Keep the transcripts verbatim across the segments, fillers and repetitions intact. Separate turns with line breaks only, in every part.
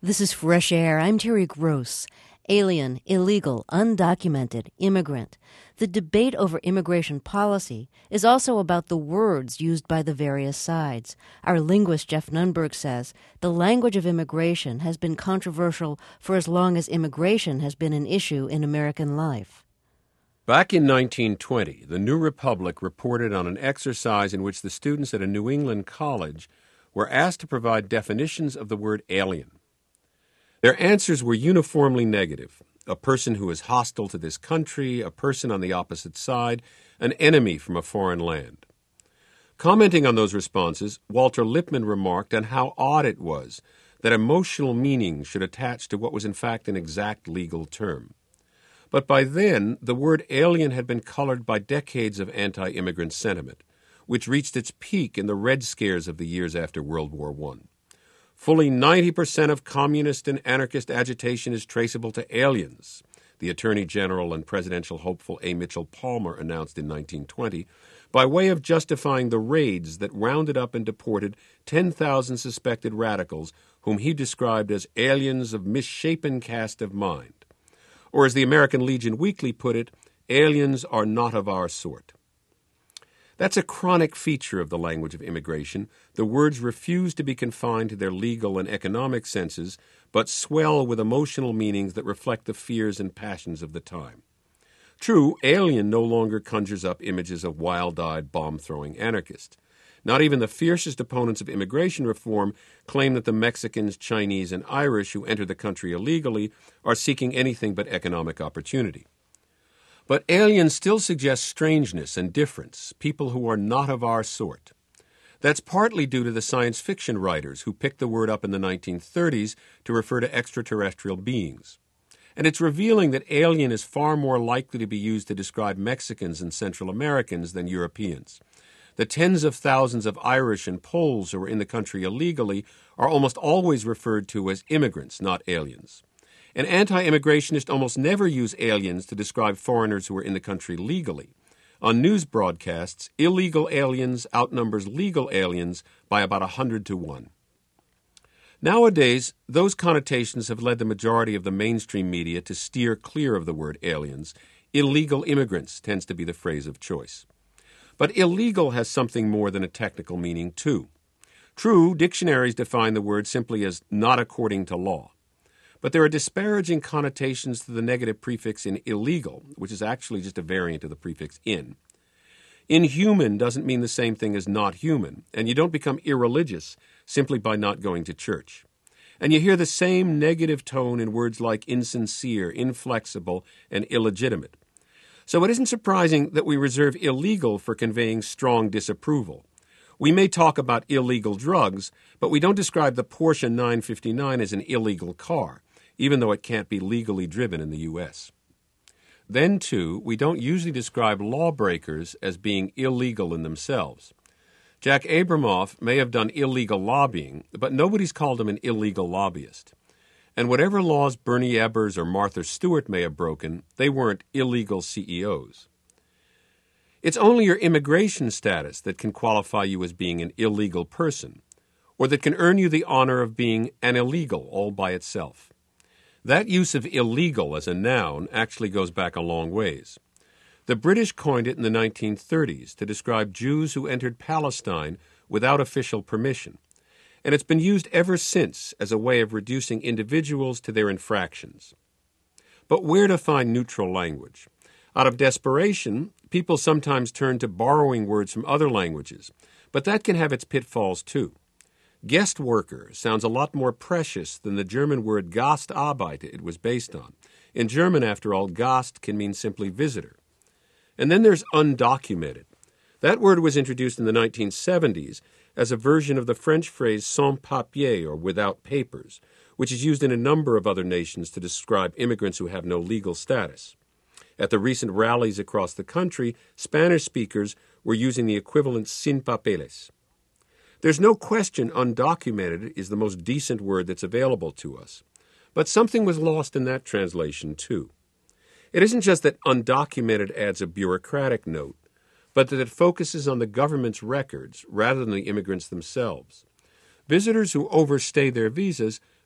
This is Fresh Air. I'm Terry Gross. Alien, illegal, undocumented, immigrant. The debate over immigration policy is also about the words used by the various sides. Our linguist Jeff Nunberg says the language of immigration has been controversial for as long as immigration has been an issue in American life.
Back in nineteen twenty, the New Republic reported on an exercise in which the students at a New England college were asked to provide definitions of the word alien. Their answers were uniformly negative: a person who is hostile to this country, a person on the opposite side, an enemy from a foreign land. Commenting on those responses, Walter Lippmann remarked on how odd it was that emotional meaning should attach to what was in fact an exact legal term. But by then, the word alien had been colored by decades of anti-immigrant sentiment, which reached its peak in the Red Scares of the years after World War One. Fully ninety percent of communist and anarchist agitation is traceable to aliens, the Attorney General and presidential hopeful A. Mitchell Palmer announced in nineteen twenty, by way of justifying the raids that rounded up and deported ten thousand suspected radicals whom he described as aliens of misshapen cast of mind. Or as the American Legion Weekly put it, aliens are not of our sort. That's a chronic feature of the language of immigration. The words refuse to be confined to their legal and economic senses, but swell with emotional meanings that reflect the fears and passions of the time. True, alien no longer conjures up images of wild-eyed, bomb-throwing anarchists. Not even the fiercest opponents of immigration reform claim that the Mexicans, Chinese, and Irish who enter the country illegally are seeking anything but economic opportunity. But alien still suggests strangeness and difference, people who are not of our sort. That's partly due to the science fiction writers who picked the word up in the nineteen thirties to refer to extraterrestrial beings. And it's revealing that alien is far more likely to be used to describe Mexicans and Central Americans than Europeans. The tens of thousands of Irish and Poles who are in the country illegally are almost always referred to as immigrants, not aliens. An anti-immigrationist almost never use aliens to describe foreigners who are in the country legally. On news broadcasts, illegal aliens outnumbers legal aliens by about a hundred to one. Nowadays, those connotations have led the majority of the mainstream media to steer clear of the word aliens. Illegal immigrants tends to be the phrase of choice. But illegal has something more than a technical meaning, too. True, dictionaries define the word simply as not according to law. But there are disparaging connotations to the negative prefix in illegal, which is actually just a variant of the prefix in. Inhuman doesn't mean the same thing as not human, and you don't become irreligious simply by not going to church. And you hear the same negative tone in words like insincere, inflexible, and illegitimate. So it isn't surprising that we reserve illegal for conveying strong disapproval. We may talk about illegal drugs, but we don't describe the Porsche nine fifty-nine as an illegal car, even though it can't be legally driven in the U S Then, too, we don't usually describe lawbreakers as being illegal in themselves. Jack Abramoff may have done illegal lobbying, but nobody's called him an illegal lobbyist. And whatever laws Bernie Ebbers or Martha Stewart may have broken, they weren't illegal C E Os. It's only your immigration status that can qualify you as being an illegal person, or that can earn you the honor of being an illegal all by itself. That use of illegal as a noun actually goes back a long ways. The British coined it in the nineteen thirties to describe Jews who entered Palestine without official permission, and it's been used ever since as a way of reducing individuals to their infractions. But where to find neutral language? Out of desperation, people sometimes turn to borrowing words from other languages, but that can have its pitfalls too. Guest worker sounds a lot more precious than the German word Gastarbeiter it was based on. In German, after all, Gast can mean simply visitor. And then there's undocumented. That word was introduced in the nineteen seventies as a version of the French phrase sans papier, or without papers, which is used in a number of other nations to describe immigrants who have no legal status. At the recent rallies across the country, Spanish speakers were using the equivalent sin papeles. There's no question undocumented is the most decent word that's available to us. But something was lost in that translation, too. It isn't just that undocumented adds a bureaucratic note, but that it focuses on the government's records rather than the immigrants themselves. Visitors who overstay their visas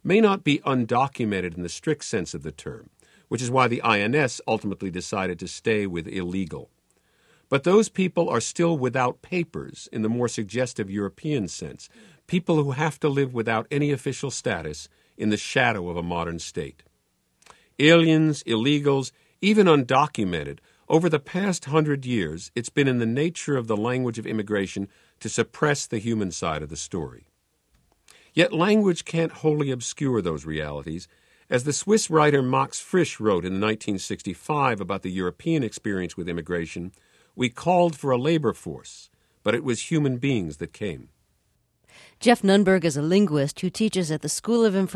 may not be undocumented in the strict sense of the term, which is why the I N S ultimately decided to stay with illegal. But those people are still without papers in the more suggestive European sense, people who have to live without any official status in the shadow of a modern state. Aliens, illegals, even undocumented, over the past hundred years, it's been in the nature of the language of immigration to suppress the human side of the story. Yet language can't wholly obscure those realities. As the Swiss writer Max Frisch wrote in nineteen sixty-five about the European experience with immigration, we called for a labor force, but it was human beings that came.
Jeff Nunberg is a linguist who teaches at the School of Information